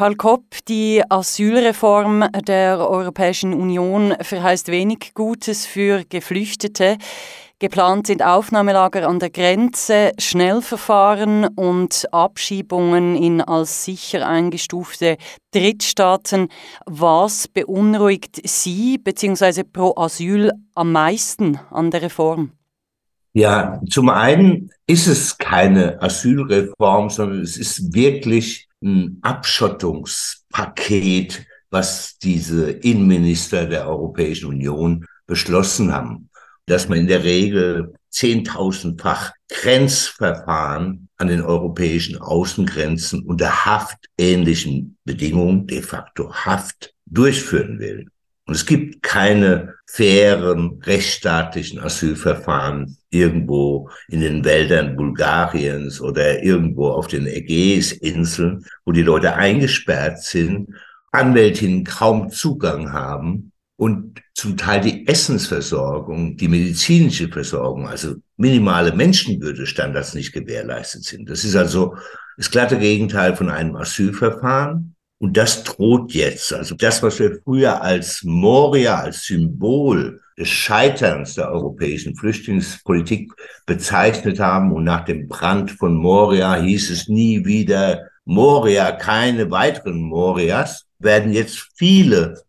Karl Kopp, die Asylreform der Europäischen Union verheißt wenig Gutes für Geflüchtete. Geplant sind Aufnahmelager an der Grenze, Schnellverfahren und Abschiebungen in als sicher eingestufte Drittstaaten. Was beunruhigt Sie bzw. Pro Asyl am meisten an der Reform? Ja, zum einen ist es keine Asylreform, sondern es ist wirklich ein Abschottungspaket, was diese Innenminister der Europäischen Union beschlossen haben, dass man in der Regel 10.000-fach Grenzverfahren an den europäischen Außengrenzen unter haftähnlichen Bedingungen, de facto Haft, durchführen will. Und es gibt keine fairen, rechtsstaatlichen Asylverfahren irgendwo in den Wäldern Bulgariens oder irgendwo auf den Ägäisinseln, wo die Leute eingesperrt sind, Anwältinnen kaum Zugang haben und zum Teil die Essensversorgung, die medizinische Versorgung, also minimale Menschenwürdestandards nicht gewährleistet sind. Das ist also das glatte Gegenteil von einem Asylverfahren. Und das droht jetzt. Also das, was wir früher als Moria, als Symbol des Scheiterns der europäischen Flüchtlingspolitik bezeichnet haben. Und nach dem Brand von Moria hieß es nie wieder Moria, keine weiteren Morias, werden jetzt viele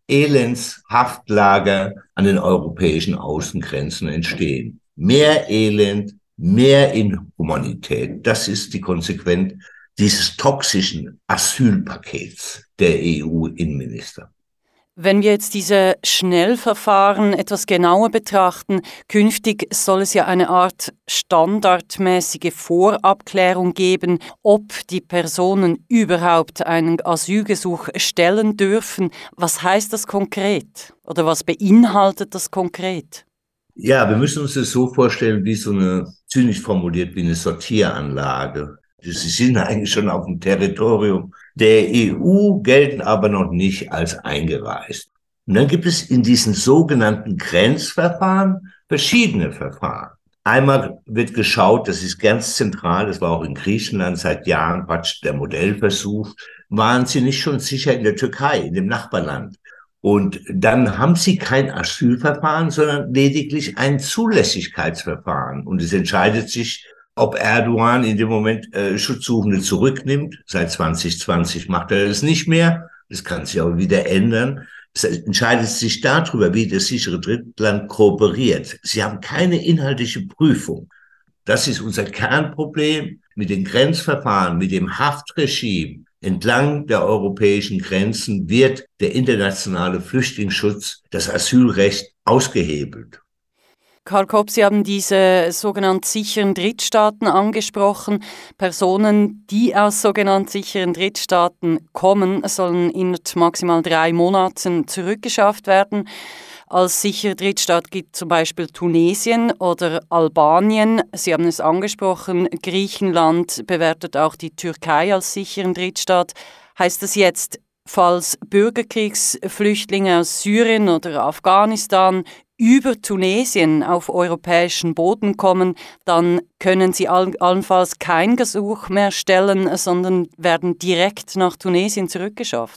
Elendshaftlager an den europäischen Außengrenzen entstehen. Mehr Elend, mehr Inhumanität. Das ist die Konsequenz dieses toxischen Asylpakets der EU-Innenminister. Wenn wir jetzt diese Schnellverfahren etwas genauer betrachten, künftig soll es ja eine Art standardmäßige Vorabklärung geben, ob die Personen überhaupt einen Asylgesuch stellen dürfen. Was heißt das konkret? Oder was beinhaltet das konkret? Ja, wir müssen uns das so vorstellen, wie so eine, zynisch formuliert, wie eine Sortieranlage. Sie sind eigentlich schon auf dem Territorium der EU, gelten aber noch nicht als eingereist. Und dann gibt es in diesen sogenannten Grenzverfahren verschiedene Verfahren. Einmal wird geschaut, das ist ganz zentral, das war auch in Griechenland seit Jahren praktisch der Modellversuch, waren sie nicht schon sicher in der Türkei, in dem Nachbarland? Und dann haben sie kein Asylverfahren, sondern lediglich ein Zulässigkeitsverfahren. Und es entscheidet sich, ob Erdogan in dem Moment Schutzsuchende zurücknimmt. Seit 2020 macht er das nicht mehr. Das kann sich auch wieder ändern. Es entscheidet sich darüber, wie das sichere Drittland kooperiert. Sie haben keine inhaltliche Prüfung. Das ist unser Kernproblem mit den Grenzverfahren, mit dem Haftregime. Entlang der europäischen Grenzen wird der internationale Flüchtlingsschutz, das Asylrecht ausgehebelt. Karl Kopp, Sie haben diese sogenannten sicheren Drittstaaten angesprochen. Personen, die aus sogenannten sicheren Drittstaaten kommen, sollen innerhalb maximal 3 Monaten zurückgeschafft werden. Als sicherer Drittstaat gilt zum Beispiel Tunesien oder Albanien. Sie haben es angesprochen, Griechenland bewertet auch die Türkei als sicheren Drittstaat. Heißt das jetzt, falls Bürgerkriegsflüchtlinge aus Syrien oder Afghanistan über Tunesien auf europäischen Boden kommen, dann können sie allenfalls kein Gesuch mehr stellen, sondern werden direkt nach Tunesien zurückgeschafft?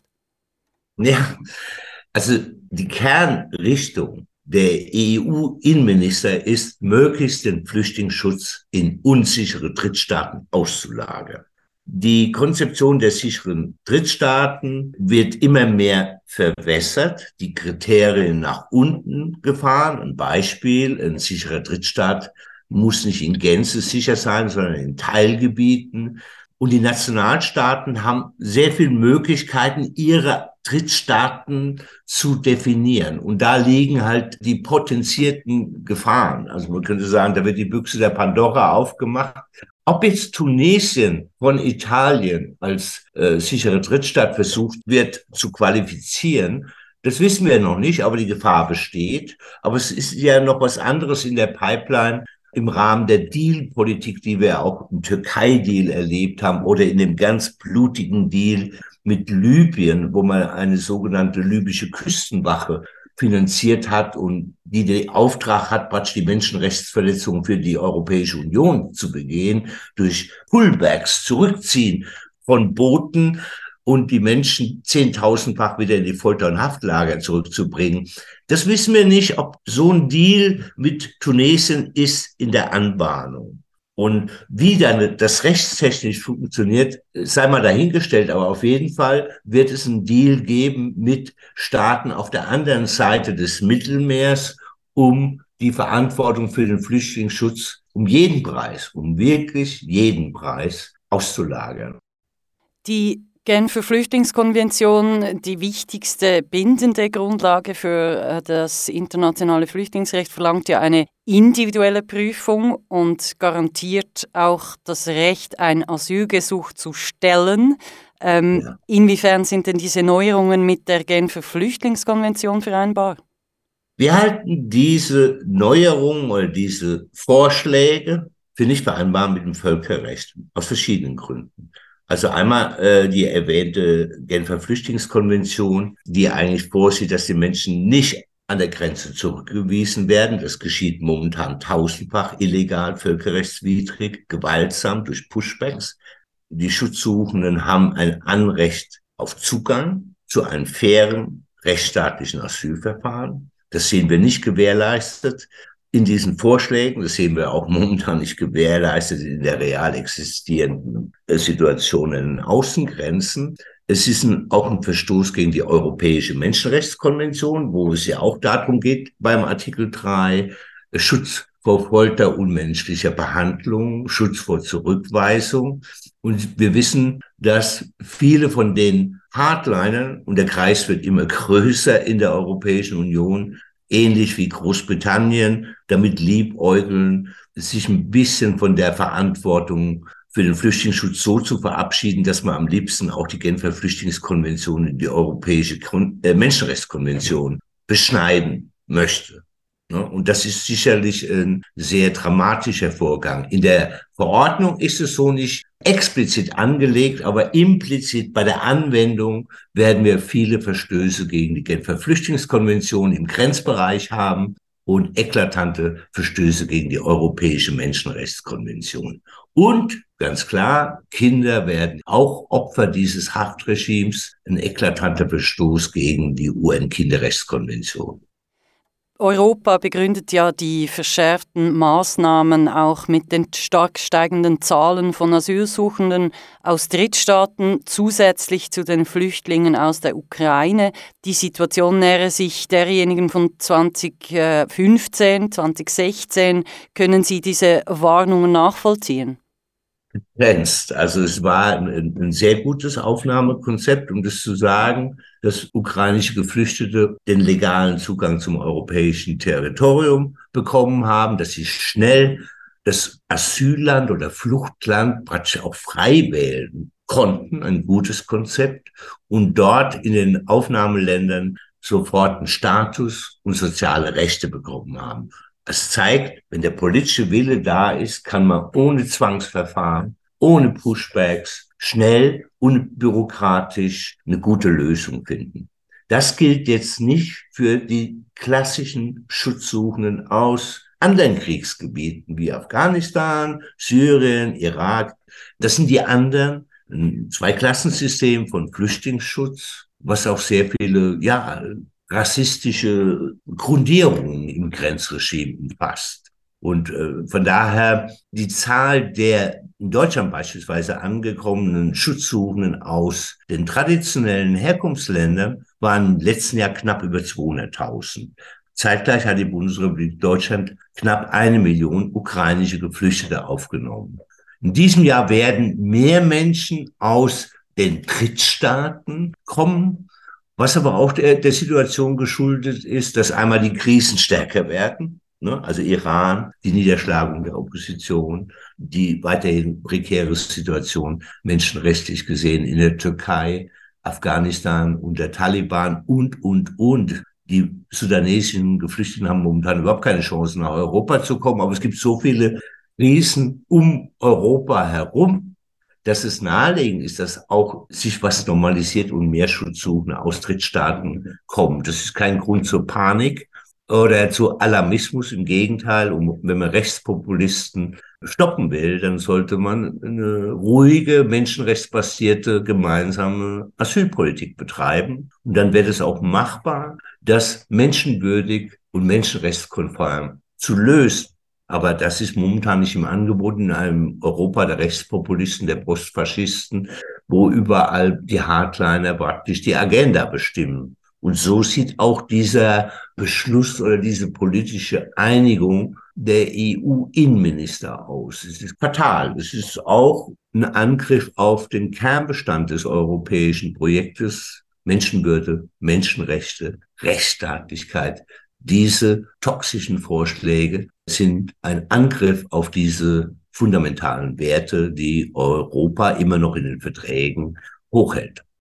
Ja, also die Kernrichtung der EU-Innenminister ist, möglichst den Flüchtlingsschutz in unsichere Drittstaaten auszulagern. Die Konzeption der sicheren Drittstaaten wird immer mehr verwässert, die Kriterien nach unten gefahren. Ein Beispiel, ein sicherer Drittstaat muss nicht in Gänze sicher sein, sondern in Teilgebieten. Und die Nationalstaaten haben sehr viele Möglichkeiten, ihre Drittstaaten zu definieren. Und da liegen halt die potenzierten Gefahren. Also man könnte sagen, da wird die Büchse der Pandora aufgemacht. Ob jetzt Tunesien von Italien als sichere Drittstaat versucht wird zu qualifizieren, das wissen wir noch nicht, aber die Gefahr besteht. Aber es ist ja noch was anderes in der Pipeline im Rahmen der Deal-Politik, die wir auch im Türkei-Deal erlebt haben oder in dem ganz blutigen Deal mit Libyen, wo man eine sogenannte libysche Küstenwache finanziert hat und die den Auftrag hat, praktisch die Menschenrechtsverletzungen für die Europäische Union zu begehen, durch Pullbacks, Zurückziehen von Booten. und die Menschen 10.000-fach wieder in die Folter- und Haftlager zurückzubringen. Das wissen wir nicht, ob so ein Deal mit Tunesien ist in der Anbahnung. Und wie dann das rechtstechnisch funktioniert, sei mal dahingestellt. Aber auf jeden Fall wird es einen Deal geben mit Staaten auf der anderen Seite des Mittelmeers, um die Verantwortung für den Flüchtlingsschutz um jeden Preis, um wirklich jeden Preis auszulagern. Die Genfer Flüchtlingskonvention, die wichtigste bindende Grundlage für das internationale Flüchtlingsrecht, verlangt ja eine individuelle Prüfung und garantiert auch das Recht, ein Asylgesuch zu stellen. Ja. Inwiefern sind denn diese Neuerungen mit der Genfer Flüchtlingskonvention vereinbar? Wir halten diese Neuerungen oder diese Vorschläge für nicht vereinbar mit dem Völkerrecht, aus verschiedenen Gründen. Also einmal die erwähnte Genfer Flüchtlingskonvention, die eigentlich vorsieht, dass die Menschen nicht an der Grenze zurückgewiesen werden. Das geschieht momentan tausendfach illegal, völkerrechtswidrig, gewaltsam durch Pushbacks. Die Schutzsuchenden haben ein Anrecht auf Zugang zu einem fairen, rechtsstaatlichen Asylverfahren. Das sehen wir nicht gewährleistet in diesen Vorschlägen. Das sehen wir auch momentan nicht gewährleistet in der real existierenden Situation in den Außengrenzen. Es ist auch ein Verstoß gegen die Europäische Menschenrechtskonvention, wo es ja auch darum geht, beim Artikel 3, Schutz vor Folter, unmenschlicher Behandlung, Schutz vor Zurückweisung. Und wir wissen, dass viele von den Hardlinern, und der Kreis wird immer größer in der Europäischen Union, ähnlich wie Großbritannien, damit liebäugeln, sich ein bisschen von der Verantwortung für den Flüchtlingsschutz so zu verabschieden, dass man am liebsten auch die Genfer Flüchtlingskonvention und die Europäische Menschenrechtskonvention beschneiden möchte. Und das ist sicherlich ein sehr dramatischer Vorgang. In der Verordnung ist es so nicht explizit angelegt, aber implizit bei der Anwendung werden wir viele Verstöße gegen die Genfer Flüchtlingskonvention im Grenzbereich haben und eklatante Verstöße gegen die Europäische Menschenrechtskonvention. Und ganz klar, Kinder werden auch Opfer dieses Haftregimes, ein eklatanter Verstoß gegen die UN-Kinderrechtskonvention. Europa begründet ja die verschärften Maßnahmen auch mit den stark steigenden Zahlen von Asylsuchenden aus Drittstaaten zusätzlich zu den Flüchtlingen aus der Ukraine. Die Situation nähere sich derjenigen von 2015, 2016. Können Sie diese Warnungen nachvollziehen? Grenzt. Also es war ein sehr gutes Aufnahmekonzept, um das zu sagen, dass ukrainische Geflüchtete den legalen Zugang zum europäischen Territorium bekommen haben, dass sie schnell das Asylland oder Fluchtland praktisch auch frei wählen konnten, ein gutes Konzept, und dort in den Aufnahmeländern sofort einen Status und soziale Rechte bekommen haben. Es zeigt, wenn der politische Wille da ist, kann man ohne Zwangsverfahren, ohne Pushbacks, schnell, unbürokratisch eine gute Lösung finden. Das gilt jetzt nicht für die klassischen Schutzsuchenden aus anderen Kriegsgebieten wie Afghanistan, Syrien, Irak. Das sind die anderen, ein Zweiklassensystem von Flüchtlingsschutz, was auch sehr viele, rassistische Grundierungen im Grenzregime umfasst. Und von daher die Zahl der in Deutschland beispielsweise angekommenen Schutzsuchenden aus den traditionellen Herkunftsländern waren im letzten Jahr knapp über 200.000. Zeitgleich hat die Bundesrepublik Deutschland knapp 1 Million ukrainische Geflüchtete aufgenommen. In diesem Jahr werden mehr Menschen aus den Drittstaaten kommen, was aber auch der Situation geschuldet ist, dass einmal die Krisen stärker werden, ne? Also Iran, die Niederschlagung der Opposition, die weiterhin prekäre Situation menschenrechtlich gesehen in der Türkei, Afghanistan unter Taliban und. Die sudanesischen Geflüchteten haben momentan überhaupt keine Chance, nach Europa zu kommen, aber es gibt so viele Krisen um Europa herum, dass es naheliegend ist, dass auch sich was normalisiert und mehr Schutzsuchende aus Drittstaaten kommen. Das ist kein Grund zur Panik. oder zu Alarmismus. Im Gegenteil, wenn man Rechtspopulisten stoppen will, dann sollte man eine ruhige, menschenrechtsbasierte gemeinsame Asylpolitik betreiben. Und dann wäre es auch machbar, das menschenwürdig und menschenrechtskonform zu lösen. Aber das ist momentan nicht im Angebot in einem Europa der Rechtspopulisten, der Postfaschisten, wo überall die Hardliner praktisch die Agenda bestimmen. Und so sieht auch dieser Beschluss oder diese politische Einigung der EU-Innenminister aus. Es ist fatal. Es ist auch ein Angriff auf den Kernbestand des europäischen Projektes: Menschenwürde, Menschenrechte, Rechtsstaatlichkeit. Diese toxischen Vorschläge sind ein Angriff auf diese fundamentalen Werte, die Europa immer noch in den Verträgen hochhält.